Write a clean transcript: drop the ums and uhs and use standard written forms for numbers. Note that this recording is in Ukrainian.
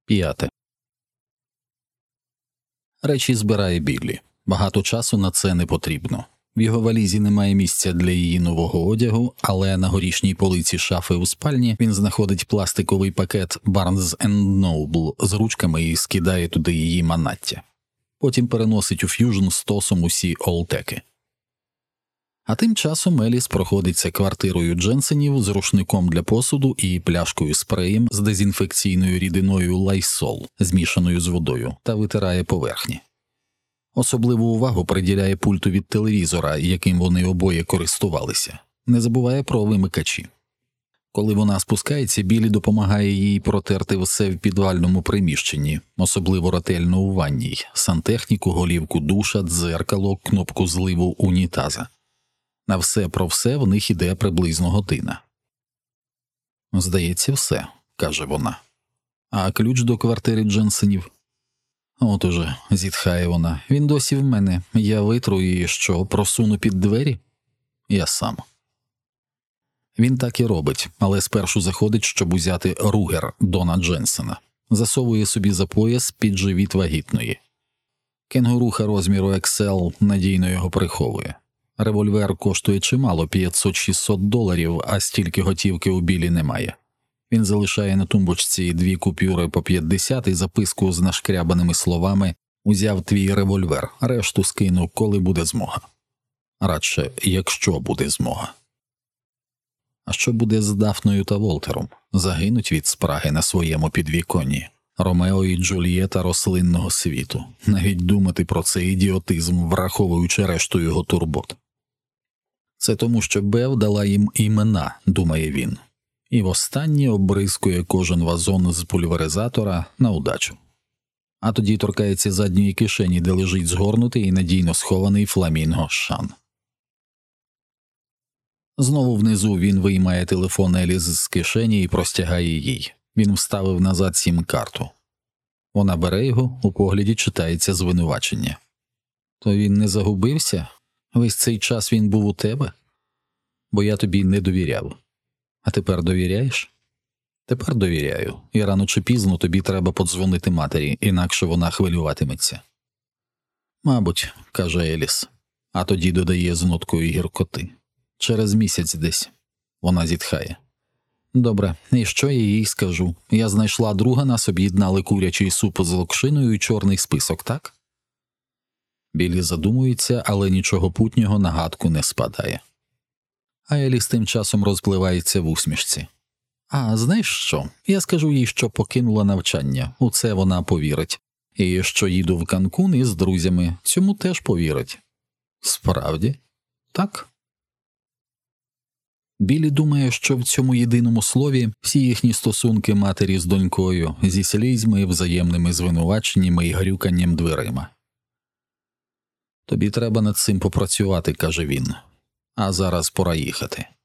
5. Речі збирає Біллі. Багато часу на це не потрібно. В його валізі немає місця для її нового одягу, але на горішній полиці шафи у спальні він знаходить пластиковий пакет Barnes & Noble з ручками і скидає туди її манаття. Потім переносить у Ф'южн стосом усі олтеки. А тим часом Еліс проходиться квартирою Дженсенів з рушником для посуду і пляшкою спреєм з дезінфекційною рідиною Лайсол, змішаною з водою, та витирає поверхні. Особливу увагу приділяє пульту від телевізора, яким вони обоє користувалися. Не забуває про вимикачі. Коли вона спускається, Біллі допомагає їй протерти все в підвальному приміщенні, особливо ретельно у ванній, сантехніку, голівку душа, дзеркало, кнопку зливу унітаза. На все про все в них іде приблизно година. «Здається, все», – каже вона. «А ключ до квартири Дженсенів?» «От уже», – зітхає вона, – «він досі в мене. Я витру і що, просуну під двері?» «Я сам». Він так і робить, але спершу заходить, щоб узяти Ругер Дона Дженсена. Засовує собі за пояс під живіт вагітної. Кенгуруха розміру XL надійно його приховує. Револьвер коштує чимало, $500-600, а стільки готівки у Біллі немає. Він залишає на тумбочці 2 купюри по 50 і записку з нашкрябаними словами «Узяв твій револьвер, решту скину, коли буде змога». Радше, якщо буде змога. А що буде з Дафною та Волтером? Загинуть від спраги на своєму підвіконні. Ромео і Джульєта рослинного світу. Навіть думати про цей ідіотизм, враховуючи решту його турбот. Це тому, що Бев дала їм імена, думає він. І востаннє обрискує кожен вазон з пульверизатора на удачу. А тоді торкається задньої кишені, де лежить згорнутий і надійно схований фламінго Шан. Знову внизу він виймає телефон Еліс з кишені і простягає їй. Він вставив назад сім-карту. Вона бере його, у погляді читається звинувачення. «То він не загубився? Весь цей час він був у тебе? Бо я тобі не довіряв. А тепер довіряєш?» «Тепер довіряю, і рано чи пізно тобі треба подзвонити матері, інакше вона хвилюватиметься». «Мабуть», – каже Еліс, а тоді додає з ноткою гіркоти. «Через місяць десь». Вона зітхає. «Добре, і що я їй скажу? Я знайшла друга, нас об'єднали курячий суп з локшиною і чорний список, так?» Біллі задумується, але нічого путнього на гадку не спадає. А Еліс тим часом розпливається в усмішці. «А, знаєш що? Я скажу їй, що покинула навчання. У це вона повірить. І що їду в Канкун із друзями. Цьому теж повірить». «Справді? Так?» Біллі думає, що в цьому єдиному слові всі їхні стосунки матері з донькою, зі слізьми, взаємними звинуваченнями і грюканням дверима. «Тобі треба над цим попрацювати», – каже він. «А зараз пора їхати».